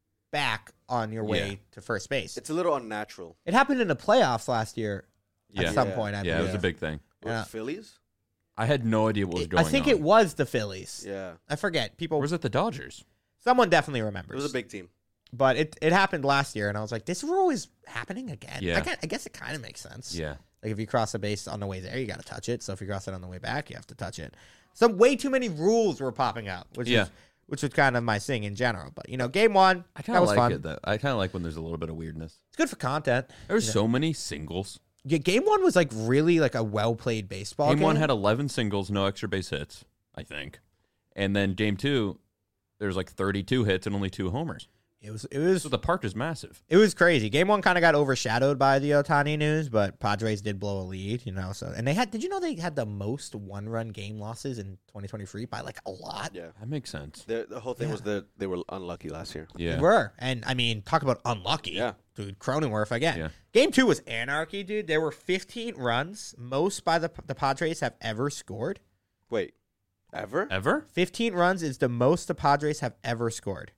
back on your way Yeah. to first base. it's a little unnatural. It happened in the playoffs last year. Yeah, At some Yeah. point, I yeah, it believe. was a big thing. Was Yeah. it Phillies? I had no idea what was It- going I on. think it was the Phillies. Yeah, I forget. People. Or was it the Dodgers? Someone definitely it remembers. was a big team. But it it happened last year, and I was like, this rule is happening again. Yeah. I, can, I guess it kind of makes sense. Yeah. Like if you cross the base on the way there, you got to touch it. So if you cross it on the way back, you have to touch it. Some way too many rules were popping out, which Yeah. is which was kind of my thing in general. But you know, game one, I kind that of was like fun. it. Though. I kind of like when there's a little bit of weirdness. It's good for content. There's Yeah. so many singles. Yeah, game one was like really like a well played baseball Game game. one had eleven singles, no extra base hits, I think. And then game two, there's like thirty-two hits and only two homers. it was it was So the park is massive. it was crazy. Game one kind of got overshadowed by the Otani news, but Padres did blow a lead, you know. So and they had. Did you know they had the most one run game losses in twenty twenty-three by like a lot? Yeah, That makes sense. the the whole thing Yeah. was that they were unlucky last year. Yeah. They were. And I mean, talk about unlucky. Yeah. Dude, Cronenworth again. Yeah. Game two was anarchy, dude. There were fifteen runs, most by the the Padres have ever scored. Wait, ever? Ever? fifteen runs is the most the Padres have ever scored.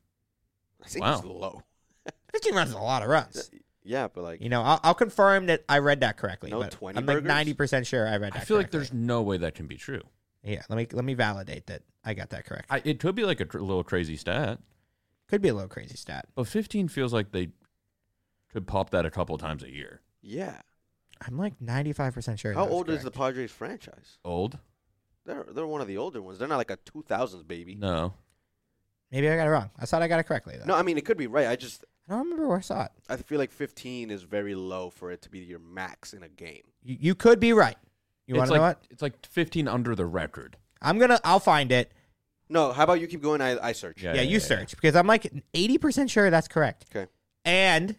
I think Wow. it's low. fifteen runs is a lot of runs. Yeah, but like You know, I'll, I'll confirm that I read that correctly. No but twenty I'm like burgers? ninety percent sure I read that I feel like correctly. there's no way that can be true. Yeah, let me let me validate that I got that correct. I, it could be like a tr- little crazy stat, Could be a little crazy stat. but fifteen feels like they could pop that a couple times a year. yeah. I'm like ninety-five percent sure. How that was old is the correct. Padres franchise? Old? They're they're one of the older ones. They're not like a two thousands baby. No. Maybe I got it wrong. I thought I got it correctly though. No, I mean it could be right. I just I don't remember where I saw it. I feel like fifteen is very low for it to be your max in a game. You, you could be right. You want it's to like, know what? It's like fifteen under the record. I'm gonna. I'll find it. No, how about you keep going? I I search. Yeah. Yeah, you search because I'm like eighty percent sure that's correct. Okay. And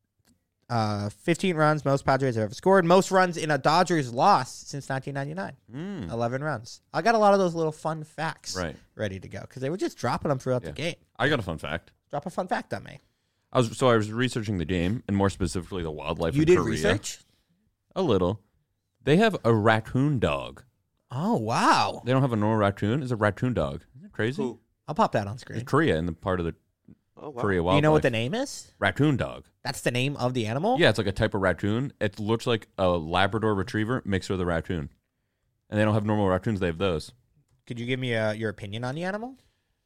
uh, fifteen runs, most Padres have ever scored. Most runs in a Dodgers loss since nineteen ninety-nine. Mm. eleven runs. I got a lot of those little fun facts Right. ready to go because they were just dropping them throughout Yeah. the game. I got a fun fact. Drop a fun fact on me. I was so I was researching the game and more specifically the wildlife. You in did Korea. research? A little. They have a raccoon dog. Oh, wow. They don't have a normal raccoon. It's a raccoon dog. Isn't that crazy? Who? I'll pop that on screen. It's Korea in the part of the Oh wow. Korea Do wildlife. you know what the name is? raccoon dog? That's the name of the animal? Yeah, it's like a type of raccoon. It looks like a Labrador Retriever mixed with a raccoon. And they don't have normal raccoons. They have those. Could you give me uh, your opinion on the animal?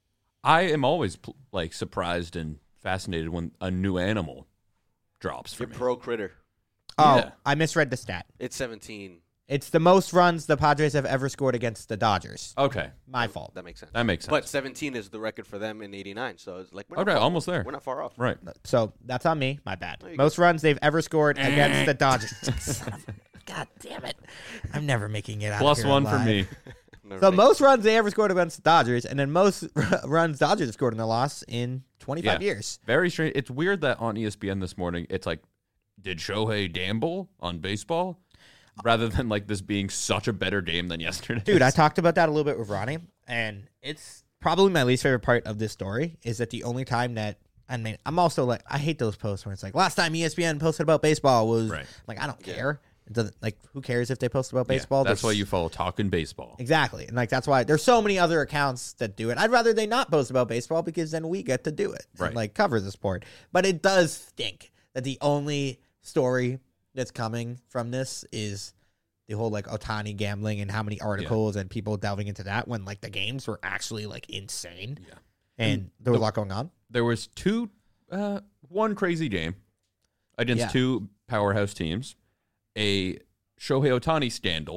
I am always pl- like surprised and fascinated when a new animal drops for You're me. pro critter. Oh, Yeah. I misread the stat. It's seventeen. It's the most runs the Padres have ever scored against the Dodgers. Okay, My fault. That makes sense. that makes sense. But seventeen is the record for them in eighty-nine. So it's like we're not Okay, far- almost there. We're not far off. right. So that's on me. My bad. There you Most runs they've ever scored against the Dodgers. Son of a- God damn it. I'm never making it out. Plus of here one for alive. me. Never So make- most runs they ever scored against the Dodgers, and then most runs Dodgers have scored in the loss in twenty-five Yeah. years. Very strange. It's weird that on E S P N this morning, it's like, did Shohei gamble on baseball? Rather than like this being such a better game than yesterday. Dude, I talked about that a little bit with Ronnie, and it's probably my least favorite part of this story is that the only time that I mean, I'm also like, I hate those posts where it's like, last time E S P N posted about baseball was Right. like, I don't Yeah. care. It doesn't like, who cares if they post about Yeah, baseball? that's why There's- you follow Talking Baseball. Exactly. And like, that's why there's so many other accounts that do it. I'd rather they not post about baseball because then we get to do it Right. and like cover the sport. But it does stink that the only story that's coming from this is the whole like Otani gambling and how many articles and people delving into that when like the games were actually like insane. Yeah. And there was a lot going on. There was two, uh, one crazy game against Yeah. two powerhouse teams, a Shohei Otani scandal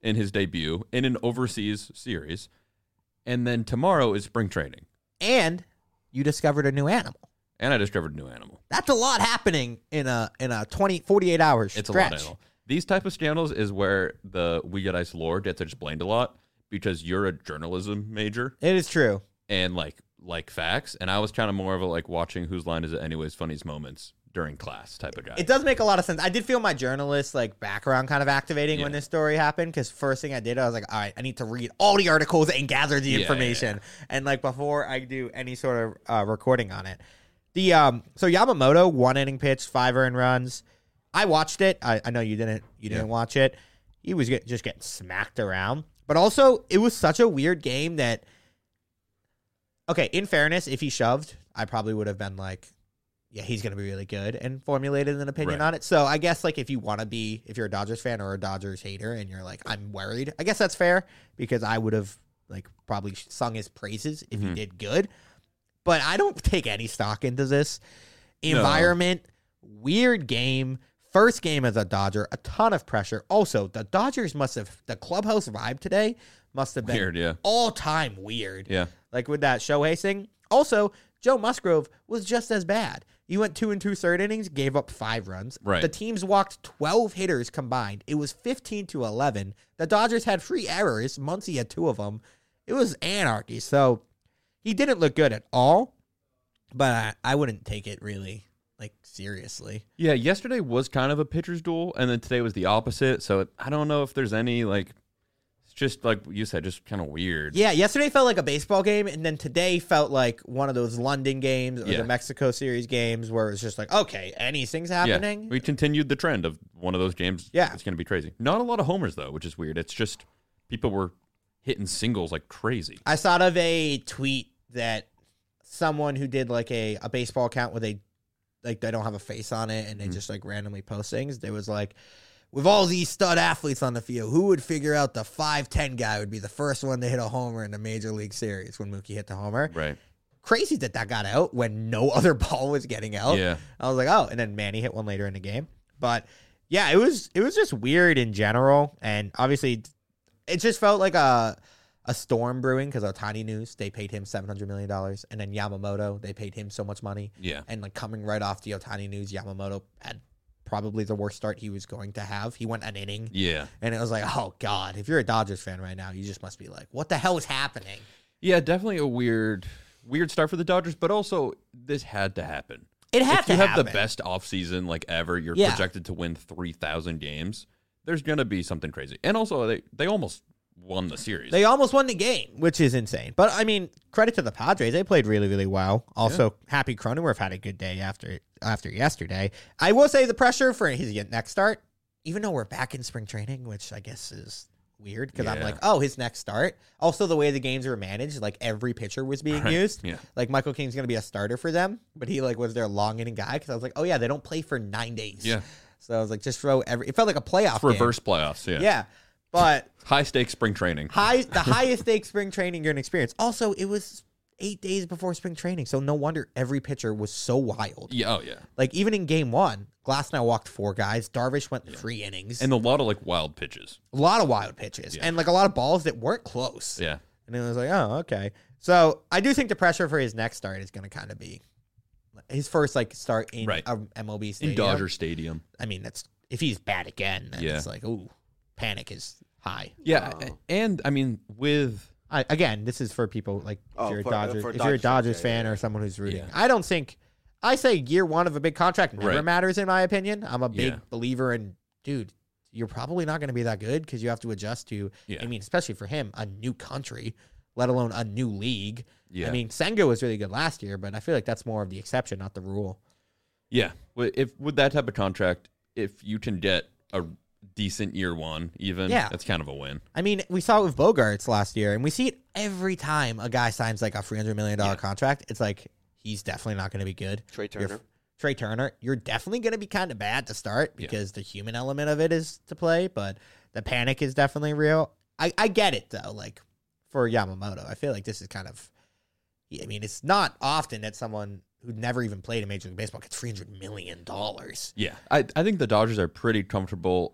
in his debut in an overseas series. And then tomorrow is spring training. And you discovered a new animal. And I discovered a new animal. That's a lot happening in a in a twenty, forty-eight hours stretch. It's a lot of animal. These type of channels is where the We Get Ice lore gets explained a lot because you're a journalism major. It is true. And like like facts. And I was kind of more of a like watching Whose Line Is It Anyways funniest moments during class type of guy. It does make a lot of sense. I did feel my journalist like background kind of activating Yeah. when this story happened because first thing I did, I was like, all right, I need to read all the articles and gather the Yeah, information. yeah, And like before I do any sort of uh, recording on it. The um so Yamamoto one inning pitch, five earned runs. I watched it. I, I know you didn't you didn't Yeah. watch it. He was get, just getting smacked around. But also it was such a weird game that okay, in fairness, if he shoved, I probably would have been like, yeah, he's going to be really good and formulated an opinion Right. on it. So I guess like if you want to be, if you're a Dodgers fan or a Dodgers hater and you're like, I'm worried, I guess that's fair because I would have like probably sung his praises if he Mhm. did good. But I don't take any stock into this No. environment. Weird game. First game as a Dodger, a ton of pressure. Also, the Dodgers must have, the clubhouse vibe today must have been Weird, yeah. all time weird. Yeah. Like with that Shohei thing. Also, Joe Musgrove was just as bad. He went two and two third innings, gave up five runs. Right. The teams walked twelve hitters combined. It was fifteen to eleven. The Dodgers had three errors. Muncy had two of them. It was anarchy. So he didn't look good at all, but I, I wouldn't take it really like seriously. Yeah, yesterday was kind of a pitcher's duel, and then today was the opposite. So it, I don't know if there's any, like, it's just like you said, just kind of weird. Yeah, yesterday felt like a baseball game, and then today felt like one of those London games or Yeah. the Mexico Series games where it's just like, okay, anything's happening. Yeah, we continued the trend of one of those games. Yeah. It's going to be crazy. Not a lot of homers, though, which is weird. It's just people were hitting singles like crazy. I thought of a tweet that someone who did like a, a baseball account where they like they don't have a face on it and they Mhm. just like randomly post things. There was like, with all these stud athletes on the field, who would figure out the five ten guy would be the first one to hit a homer in the Major League Series when Mookie hit the homer? Right. Crazy that that got out when no other ball was getting out. Yeah. I was like, oh, and then Manny hit one later in the game. But yeah, it was it was just weird in general, and obviously, it just felt like a a storm brewing because Ohtani News they paid him seven hundred million dollars, and then Yamamoto they paid him so much money, Yeah. and like coming right off the Ohtani News, Yamamoto had probably the worst start he was going to have. He went an inning, Yeah. and it was like, oh god, if you're a Dodgers fan right now, you just must be like, what the hell is happening? Yeah, definitely a weird, weird start for the Dodgers, but also this had to happen. It had if to you have happen. the best offseason like ever, you're Yeah. projected to win three thousand games. There's going to be something crazy. And also, they, they almost won the series. They almost won the game, which is insane. But, I mean, credit to the Padres. They played really, really well. Also, Happy Cronenworth had a good day after after yesterday. I will say the pressure for his next start, even though we're back in spring training, which I guess is weird because I'm Yeah. like, oh, his next start. Also, the way the games were managed, like every pitcher was being Right. used. Yeah. Like, Michael King's going to be a starter for them, but he, like, was their long inning guy because I was like, oh, yeah, they don't play for nine days. Yeah. So I was like, just throw every – it felt like a playoff It's game. reverse playoffs. Yeah. Yeah. But – High stakes spring training. high the highest stakes spring training you're gonna experience. Also, it was eight days before spring training, so no wonder every pitcher was so wild. Yeah. Oh, yeah. Like even in game one, Glasnow walked four guys. Darvish went three innings. And a lot of like wild pitches. a lot of wild pitches. Yeah. And like a lot of balls that weren't close. Yeah. And it was like, oh, okay. So I do think the pressure for his next start is gonna kind of be his first like start in Right. a M L B stadium. In Dodger Stadium. I mean, that's if he's bad again, then Yeah. it's like, ooh, panic is high. Yeah. Oh. And I mean, with. I, again, this is for people like if Oh, you're a for- Dodgers, for if you're a Dodgers fans, Dodgers yeah, fan yeah, or yeah. someone who's rooting. Yeah. I don't think I say year one of a big contract never Right. matters in my opinion. I'm a big Yeah. believer in, dude, you're probably not going to be that good because you have to adjust to. Yeah. I mean, especially for him, a new country, let alone a new league. Yeah. I mean, Senga was really good last year, but I feel like that's more of the exception, not the rule. Yeah. Wi- If with that type of contract, if you can get a decent year one, even, Yeah. that's kind of a win. I mean, we saw it with Bogarts last year, and we see it every time a guy signs like a three hundred million dollars Yeah. contract. It's like he's definitely not going to be good. Trey You're- Turner. Trey Turner, you're definitely going to be kind of bad to start Yeah. because the human element of it is to play, but the panic is definitely real. I, I get it, though. Like, for Yamamoto, I feel like this is kind of, I mean, it's not often that someone who never even played in Major League Baseball gets three hundred million dollars. Yeah. I, I think the Dodgers are pretty comfortable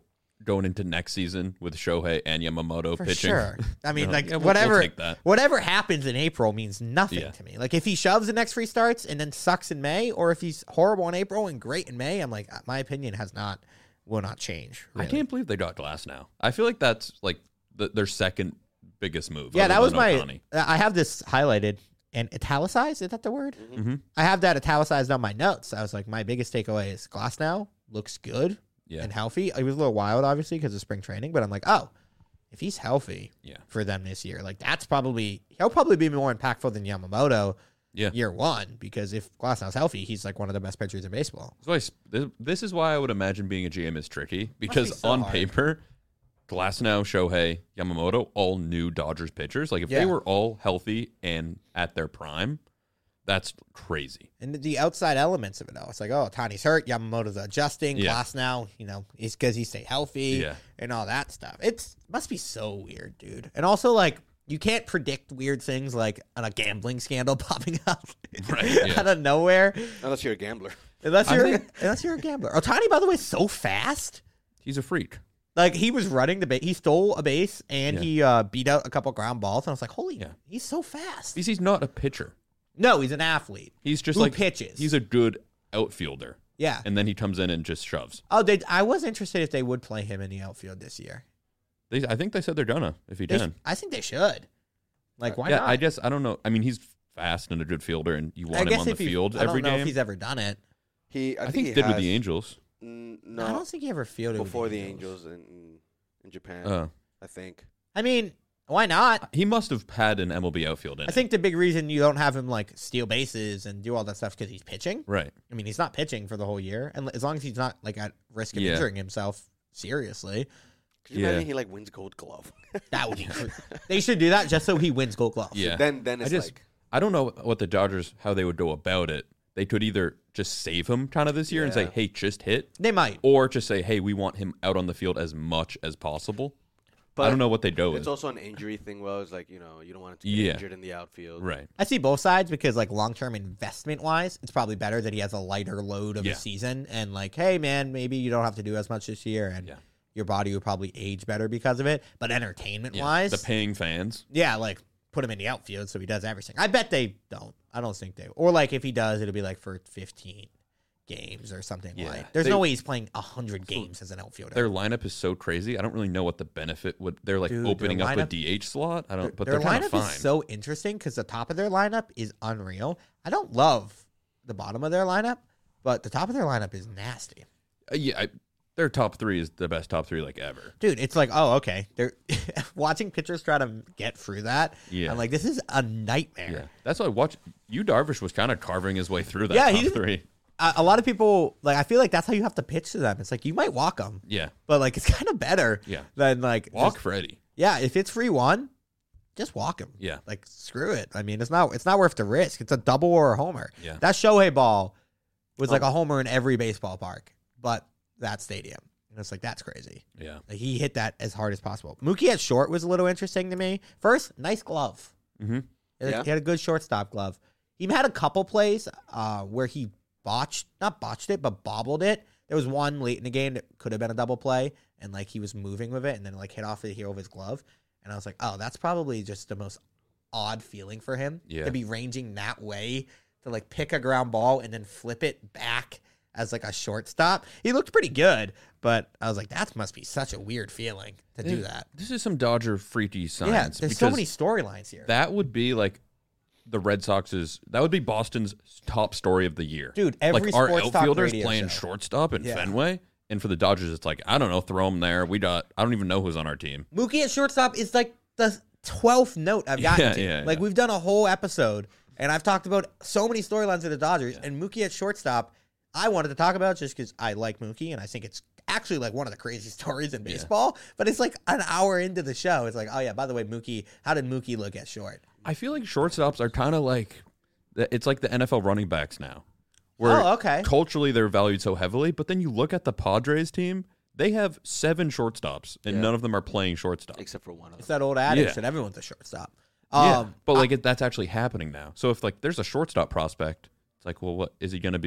going into next season with Shohei and Yamamoto For pitching. sure. I mean, You know, like yeah, we'll- we'll whatever, take that. whatever happens in April means nothing Yeah. to me. Like if he shoves the next three starts and then sucks in May, or if he's horrible in April and great in May, I'm like, my opinion has not, will not change. I really. can't believe they got Glass now. I feel like that's like the, their second biggest move. Yeah, other that was than my. Ohtani. I have this highlighted and italicized. Is that the word? Mhm. I have that italicized on my notes. I was like, my biggest takeaway is Glass now looks good Yeah. and healthy. It was a little wild, obviously, because of spring training, but I'm like, oh, if he's healthy Yeah. for them this year, like that's probably he'll probably be more impactful than Yamamoto. Yeah. Year one, because if Glasnow's healthy, he's like one of the best pitchers in baseball. So I s- this, this is why I would imagine being a G M is tricky because so on hard. paper, Glasnow, Shohei, Yamamoto, all new Dodgers pitchers. Like if Yeah. they were all healthy and at their prime, that's crazy. And the outside elements of it all. It's like, oh, Tani's hurt, Yamamoto's adjusting, Yeah. Glasnow, you know, it's because he stay healthy Yeah. and all that stuff. It's must be so weird, dude. And also, like, you can't predict weird things like on a gambling scandal popping up Right, yeah. out of nowhere. Unless you're a gambler. Unless I you're think- unless you're a gambler. Otani, by the way, is so fast. He's a freak. Like he was running the base, he stole a base and Yeah. he uh, beat out a couple ground balls, and I was like, "Holy, Yeah. he's so fast!" Because he's not a pitcher. No, he's an athlete. He's just Who like pitches. He's a good outfielder, Yeah. and then he comes in and just shoves. Oh, they. I was interested if they would play him in the outfield this year. They, I think they said they're gonna if he They can. sh- I think they should. Like, why yeah, not? I guess I don't know. I mean, he's fast and a good fielder, and you I want him guess on the if he- field I don't every know game. if he's ever done it. He, I, I think, think he he did with has- the Angels. N- I no, don't think he ever fielded with before the Angels in, in Japan. Uh, I think. I mean, why not? he must have had an M L B outfield in I it. think the big reason you don't have him like steal bases and do all that stuff because he's pitching. Right. I mean, he's not pitching for the whole year, and as long as he's not like at risk of Yeah. injuring himself seriously, Could you Yeah. imagine he like wins Gold Glove? that would be. cr- They should do that just so he wins Gold Glove. Yeah. then, then I it's just like I don't know what the Dodgers how they would go about it. They could either just save him kind of this year and say, Yeah. "Hey, just hit," They might. or just say, "Hey, we want him out on the field as much as possible." But I don't know what they go with. it's also an injury thing. Well, it's like you know you don't want it to get Yeah. injured in the outfield. Right. I see both sides because, like, long term investment wise, it's probably better that he has a lighter load of Yeah. a season. And, like, hey, man, maybe you don't have to do as much this year, and Yeah. your body would probably age better because of it. But entertainment Yeah. wise, The paying fans. yeah, like, put him in the outfield so he does everything. I bet they don't. I don't think they. Or, like, if he does, it'll be like for fifteen games or something Yeah. like. There's They- no way he's playing one hundred games as an outfielder. Their lineup is so crazy. I don't really know what the benefit would. They're like Dude, their opening up a lineup- D H slot. I don't. But their they're kind lineup of fine. is so interesting because the top of their lineup is unreal. I don't love the bottom of their lineup, but the top of their lineup is nasty. Uh, yeah, I, their top three is the best top three like ever. Dude, it's like, oh, okay. They're watching pitchers try to get through that. Yeah. I'm like, this is a nightmare. Yeah, that's why I watch. You Darvish was kind of carving his way through that Yeah, top he's- three. A, a lot of people, like, I feel like that's how you have to pitch to them. It's like, you might walk them, Yeah, but, like, it's kind of better Yeah. than, like, walk just- Freddie. yeah, if it's free one, just walk him. Yeah, Like, screw it. I mean, it's not it's not worth the risk. It's a double or a homer. Yeah. That Shohei ball was like Oh. a homer in every baseball park, but that stadium. And it's like, that's crazy. yeah. Like, he hit that as hard as possible. Mookie at short was a little interesting to me. First, nice glove. Mm-hmm. He had, Yeah. he had a good shortstop glove. He had a couple plays uh, where he botched, not botched it, but bobbled it. There was one late in the game that could have been a double play, and like he was moving with it, and then like hit off the heel of his glove. And I was like, oh, that's probably just the most odd feeling for him Yeah. to be ranging that way, to like pick a ground ball and then flip it back as like a shortstop. He looked pretty good, but I was like, that must be such a weird feeling to do that. This is some Dodger freaky science. Yeah, there's so because many storylines here. That would be like the Red Sox's. That would be Boston's top story of the year, Dude, every like our sports talk outfielders radio playing show. shortstop in Yeah. Fenway. And for the Dodgers, it's like, I don't know, throw them there. We got. I don't even know who's on our team. Mookie at shortstop is like the twelfth note I've gotten Yeah, to. yeah, like yeah. we've done a whole episode, and I've talked about so many storylines of the Dodgers, and Mookie at shortstop, I wanted to talk about just because I like Mookie, and I think it's actually like one of the craziest stories in baseball. But it's like an hour into the show, it's like, oh yeah, by the way, Mookie, how did Mookie look at short? I feel like shortstops are kind of like, it's like the N F L running backs now, where Oh, okay. culturally they're valued so heavily. But then you look at the Padres team, they have seven shortstops, and Yeah. none of them are playing shortstop. except for one of It's them. that old adage Yeah. that everyone's a shortstop. Yeah, Um, but like it, that's actually happening now. So if like there's a shortstop prospect, it's like, well, what is he going to be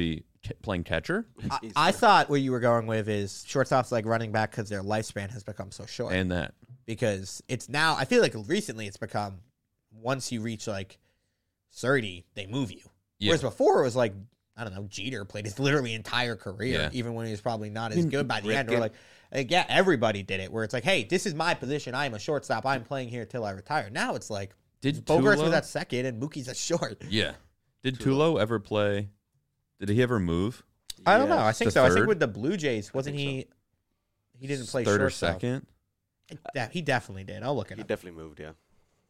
ca- playing catcher, I, He's- I thought what you were going with is shortstops like running back because their lifespan has become so short. and that. Because it's now, I feel like recently it's become once you reach like thirty, they move you. Yeah. Whereas before it was like, I don't know, Jeter played his literally entire career, Yeah. even when he was probably not as mean, good by the end. Or Ripken. like, like, yeah, everybody did it where it's like, hey, this is my position. I am a shortstop. I'm playing here till I retire. Now it's like, Did Bogarts Tulo- was at second and Mookie's at short. Yeah. Did Tulo ever play? Did he ever move? I don't know. Yes. I think To so. I think third? with the Blue Jays, wasn't think he? He didn't play third or shortstop. second. Yeah, he definitely did. I'll look it He up. definitely moved. Yeah.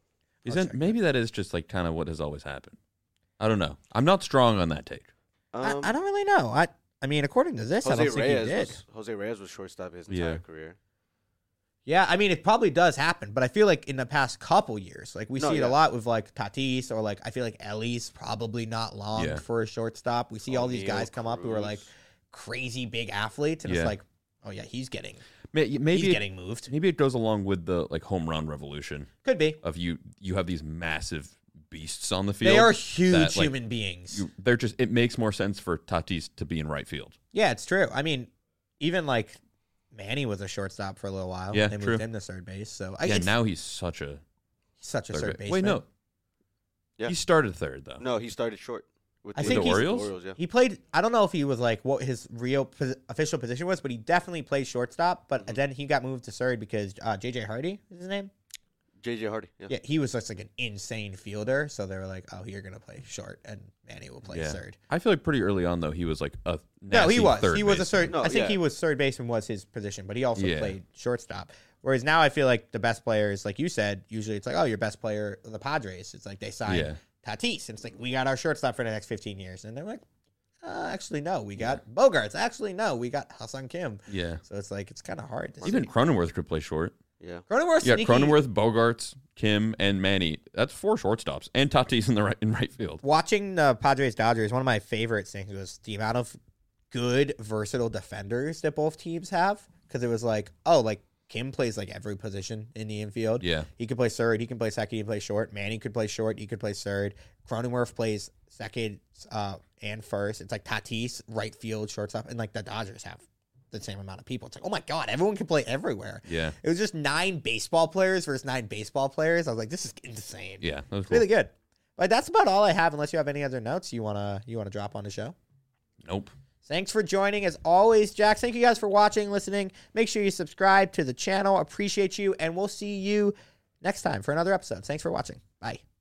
Is I'll that check maybe that is just like kind of what has always happened? I don't know. I'm not strong on that take. Um, I, I don't really know. I I mean, according to this, I Jose don't think Reyes he did. was Jose Reyes was shortstop his Yeah. entire career. Yeah, I mean, it probably does happen, but I feel like in the past couple years, like we No, see it yeah. a lot with like Tatis or like I feel like Ellie's probably not long Yeah. for a shortstop. We see all these O'Neal, guys come up who are like Cruz. crazy big athletes, and Yeah. it's like, oh yeah, he's getting May- Maybe he's it, getting moved. maybe it goes along with the like home run revolution Could be. of you. You have these massive beasts on the field. They are huge that, like, human beings. You, they're just. It makes more sense for Tatis to be in right field. Yeah, it's true. I mean, even like Manny was a shortstop for a little while. Yeah, they moved true. him to third base. So I Yeah, it's, now he's such a he's such a third third base. base. Wait, no. Yeah. He started third though. No, he started short. With I the, think With the he's- Orioles? Orioles, yeah. He played. I don't know if he was like what his real pos- official position was, but he definitely played shortstop. But Mhm. then he got moved to third because uh, J J Hardy is his name. J J Hardy. Yeah. Yeah, he was just like an insane fielder. So they were like, "Oh, you're gonna play short, and Manny will play Yeah. third." I feel like pretty early on though he was like a No, he nasty was. Third He was a baseman. third. No, I think yeah. he was third baseman was his position, but he also Yeah. played shortstop. Whereas now I feel like the best players, like you said, usually it's like, "Oh, your best player, the Padres." It's like they signed Yeah. Tatis, and it's like we got our shortstop for the next fifteen years, and they're like, uh, "Actually, no, we got Bogarts. Actually, no, we got Ha-Seong Kim." Yeah. So it's like it's kind of hard. To Even see. Cronenworth could play short. Yeah. Cronenworth, Yeah, sneaky. Cronenworth, Bogarts, Kim, and Manny. That's four shortstops, and Tatis in the right in right field. Watching the Padres Dodgers, one of my favorite things was the amount of good versatile defenders that both teams have. Because it was like, oh, like Kim plays like every position in the infield. Yeah, He could play third. He can play second. He can play short. Manny could play short. He could play third. Cronenworth plays second uh, and first. It's like Tatis, right field, shortstop. And like the Dodgers have the same amount of people. It's like, oh my God, everyone can play everywhere. yeah, It was just nine baseball players versus nine baseball players. I was like, this is insane. yeah. That was cool. Really good. But that's about all I have, unless you have any other notes you wanna you wanna drop on the show. Nope. Thanks for joining as always, Jax. Thank you guys for watching, listening. Make sure you subscribe to the channel. Appreciate you, and we'll see you next time for another episode. Thanks for watching. Bye.